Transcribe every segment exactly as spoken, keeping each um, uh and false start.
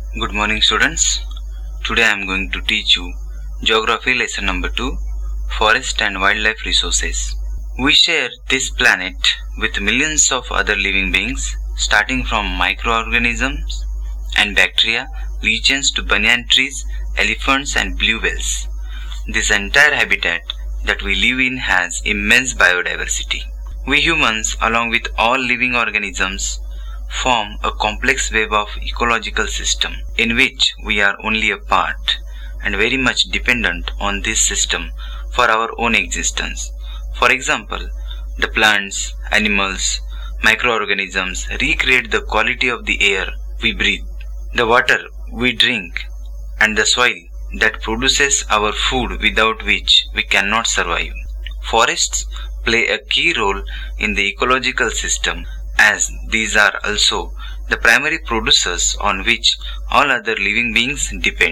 Good morning students. Today I am going to teach you Geography lesson number two, Forest and Wildlife Resources. We share this planet with millions of other living beings, starting from microorganisms and bacteria, lichens to banyan trees, elephants and blue whales. This entire habitat that we live in has immense biodiversity. We humans, along with all living organisms, form a complex web of ecological system in which we are only a part and very much dependent on this system for our own existence. For example, the plants, animals, microorganisms recreate the quality of the air we breathe, the water we drink, and the soil that produces our food without which we cannot survive. Forests play a key role in the ecological system, as these are also the primary producers on which all other living beings depend.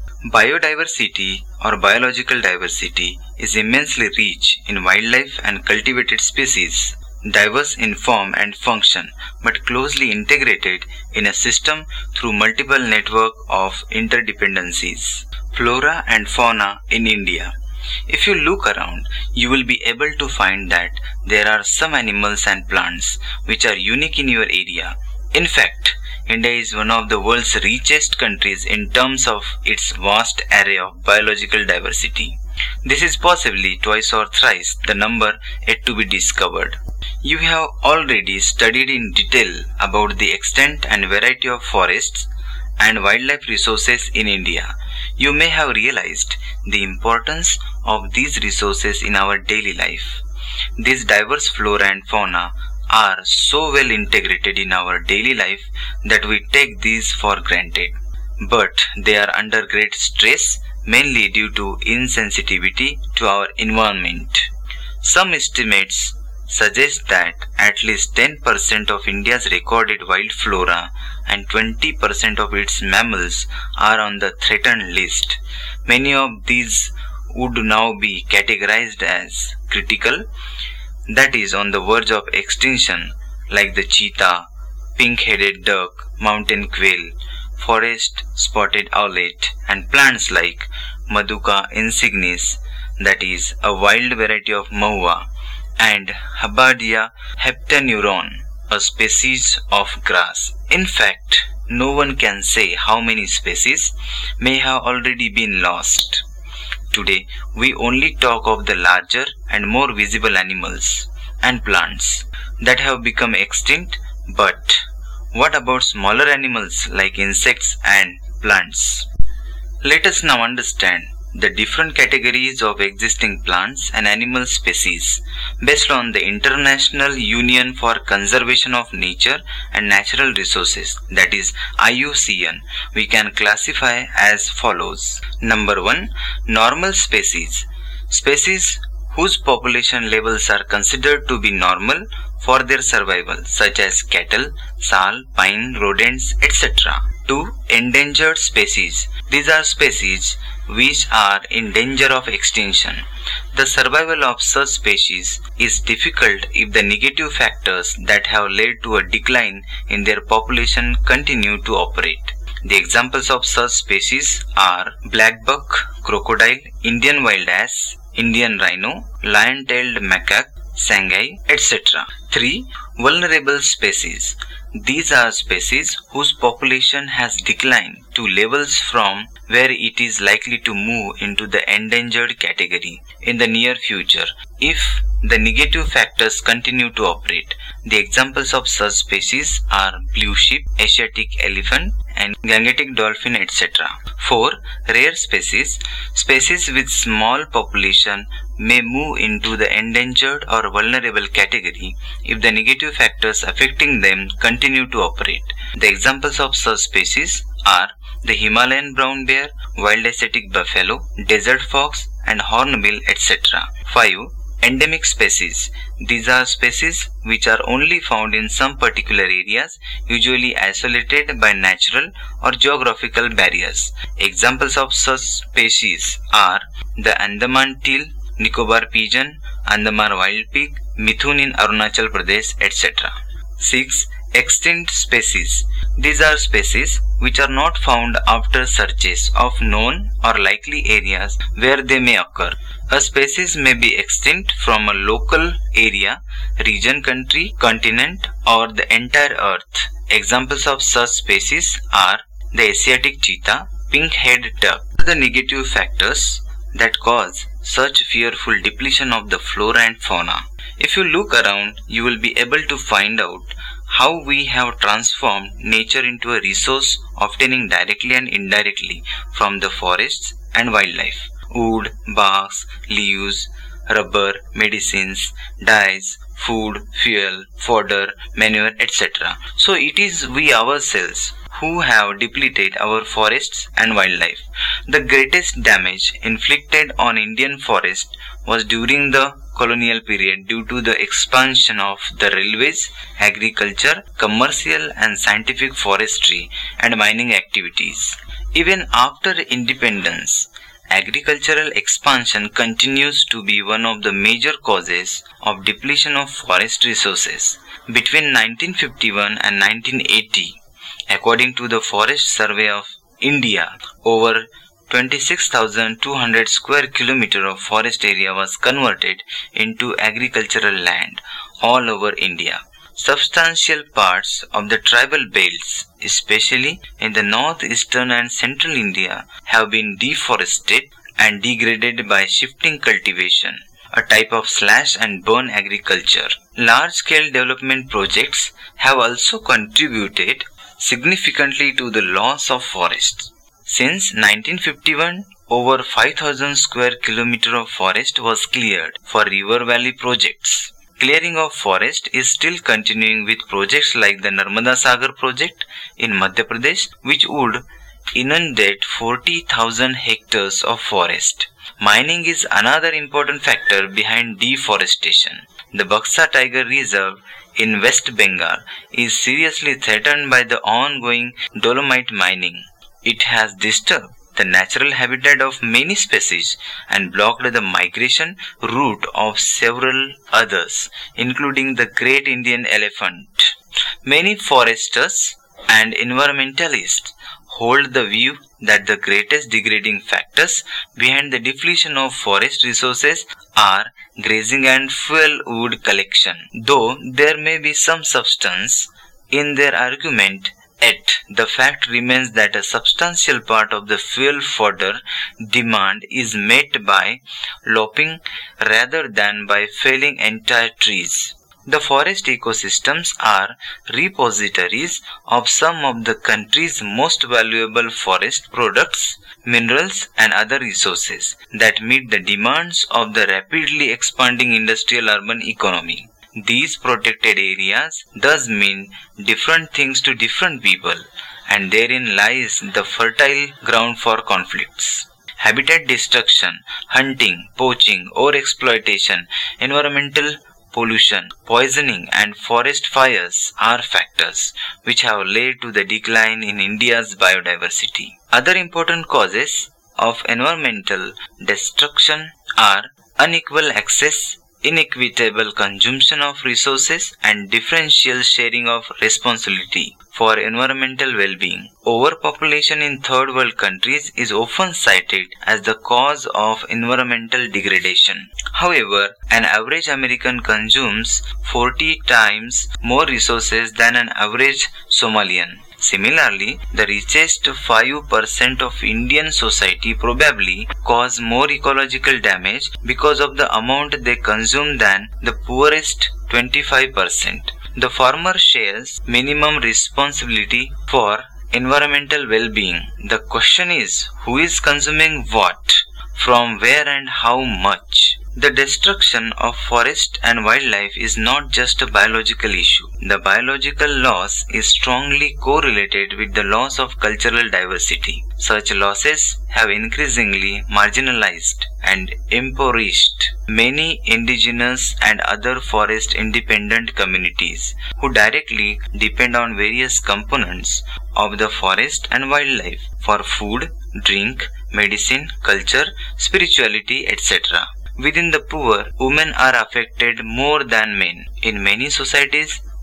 Biodiversity or biological diversity is immensely rich in wildlife and cultivated species, diverse in form and function but closely integrated in a system through multiple network of interdependencies. Flora and fauna in India. If you look around, you will be able to find that there are some animals and plants which are unique in your area. In fact, India is one of the world's richest countries in terms of its vast array of biological diversity. This is possibly twice or thrice the number yet to be discovered. You have already studied in detail about the extent and variety of forests and wildlife resources in India. You may have realized the importance of these resources in our daily life. These diverse flora and fauna are so well integrated in our daily life that we take these for granted. But they are under great stress, mainly due to insensitivity to our environment. Some estimates suggest that at least ten percent of India's recorded wild flora and twenty percent of its mammals are on the threatened list. Many of these would now be categorized as critical, that is on the verge of extinction, like the cheetah, pink-headed duck, mountain quail, forest spotted owlet, and plants like Maduca insignis, that is a wild variety of mahua, and Habardia heptaneuron, a species of grass. In fact, no one can say how many species may have already been lost. Today, we only talk of the larger and more visible animals and plants that have become extinct, but what about smaller animals like insects and plants? Let us now understand the different categories of existing plants and animal species based on the International Union for Conservation of Nature and Natural Resources, that is I U C N. We can classify as follows. Number one, normal species. Species whose population levels are considered to be normal for their survival, such as cattle, sal, pine, rodents, et cetera. Two, endangered species. These are species which are in danger of extinction. The survival of such species is difficult if the negative factors that have led to a decline in their population continue to operate. The examples of such species are black buck, crocodile, Indian wild ass, Indian rhino, lion-tailed macaque, sangai, et cetera. Three. Vulnerable species. These are species whose population has declined to levels from where it is likely to move into the endangered category in the near future if the negative factors continue to operate. The examples of such species are blue sheep, Asiatic elephant, and Gangetic dolphin, et cetera. Four. Rare species. Species with small population may move into the endangered or vulnerable category if the negative factors affecting them continue to operate. The examples of such species are the Himalayan brown bear, wild Asiatic buffalo, desert fox, and hornbill, et cetera. Five. Endemic species. These are species which are only found in some particular areas, usually isolated by natural or geographical barriers. Examples of such species are the Andaman teal, Nicobar pigeon, Andaman wild pig, Mithun in Arunachal Pradesh, et cetera. six. extinct species. These are species which are not found after searches of known or likely areas where they may occur. A species may be extinct from a local area, region, country, continent, or the entire earth. Examples of such species are the Asiatic cheetah, pink-headed duck. The negative factors that cause such fearful depletion of the flora and fauna. If you look around, you will be able to find out how we have transformed nature into a resource obtaining directly and indirectly from the forests and wildlife. Wood, barks, leaves, rubber, medicines, dyes, food, fuel, fodder, manure, et cetera. So it is we ourselves who have depleted our forests and wildlife. The greatest damage inflicted on Indian forest was during the colonial period due to the expansion of the railways, agriculture, commercial and scientific forestry and mining activities. Even after independence, agricultural expansion continues to be one of the major causes of depletion of forest resources. Between nineteen fifty-one and nineteen eighty, according to the Forest Survey of India, over twenty-six thousand two hundred square kilometers of forest area was converted into agricultural land all over India. Substantial parts of the tribal belts, especially in the northeastern and central India, have been deforested and degraded by shifting cultivation, a type of slash and burn agriculture. Large-scale development projects have also contributed significantly to the loss of forests. Since nineteen fifty-one, over five thousand square kilometers of forest was cleared for river valley projects. Clearing of forest is still continuing with projects like the Narmada Sagar project in Madhya Pradesh, which would inundate forty thousand hectares of forest. Mining is another important factor behind deforestation. The Buxa Tiger Reserve in West Bengal is seriously threatened by the ongoing dolomite mining. It has disturbed the natural habitat of many species and blocked the migration route of several others, including the great Indian elephant. Many foresters and environmentalists hold the view that the greatest degrading factors behind the depletion of forest resources are grazing and fuel wood collection. Though there may be some substance in their argument, yet the fact remains that a substantial part of the fuel fodder demand is met by lopping rather than by felling entire trees. The forest ecosystems are repositories of some of the country's most valuable forest products, minerals and other resources that meet the demands of the rapidly expanding industrial urban economy. These protected areas thus mean different things to different people, and therein lies the fertile ground for conflicts. Habitat destruction, hunting, poaching, overexploitation, environmental pollution, poisoning and forest fires are factors which have led to the decline in India's biodiversity. Other important causes of environmental destruction are unequal access, inequitable consumption of resources and differential sharing of responsibility for environmental well-being. Overpopulation in third world countries is often cited as the cause of environmental degradation. However, an average American consumes forty times more resources than an average Somalian. Similarly, the richest five percent of Indian society probably cause more ecological damage because of the amount they consume than the poorest twenty-five percent. The former shares minimum responsibility for environmental well-being. The question is, who is consuming what, from where and how much? The destruction of forest and wildlife is not just a biological issue. The biological loss is strongly correlated with the loss of cultural diversity. Such losses have increasingly marginalized and impoverished many indigenous and other forest independent communities who directly depend on various components of the forest and wildlife for food, drink, medicine, culture, spirituality, et cetera. Within the poor, women are affected more than men. In many societies,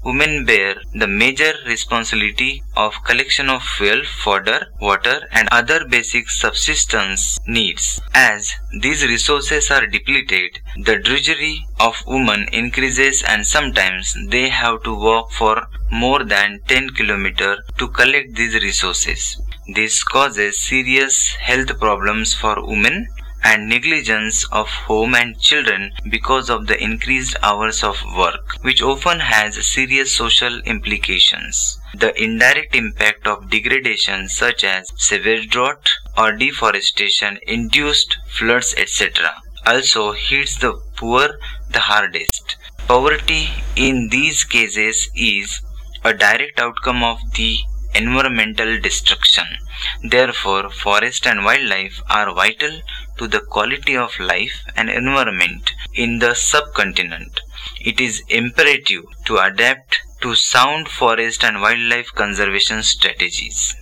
women bear the major responsibility of collection of fuel, fodder, water and other basic subsistence needs. As these resources are depleted, the drudgery of women increases and sometimes they have to walk for more than ten kilometers to collect these resources. This causes serious health problems for women and negligence of home and children because of the increased hours of work, which often has serious social implications. The indirect impact of degradation such as severe drought or deforestation, induced floods, et cetera also hits the poor the hardest. Poverty in these cases is a direct outcome of the environmental destruction. Therefore, forest and wildlife are vital to the quality of life and environment in the subcontinent. It is imperative to adapt to sound forest and wildlife conservation strategies.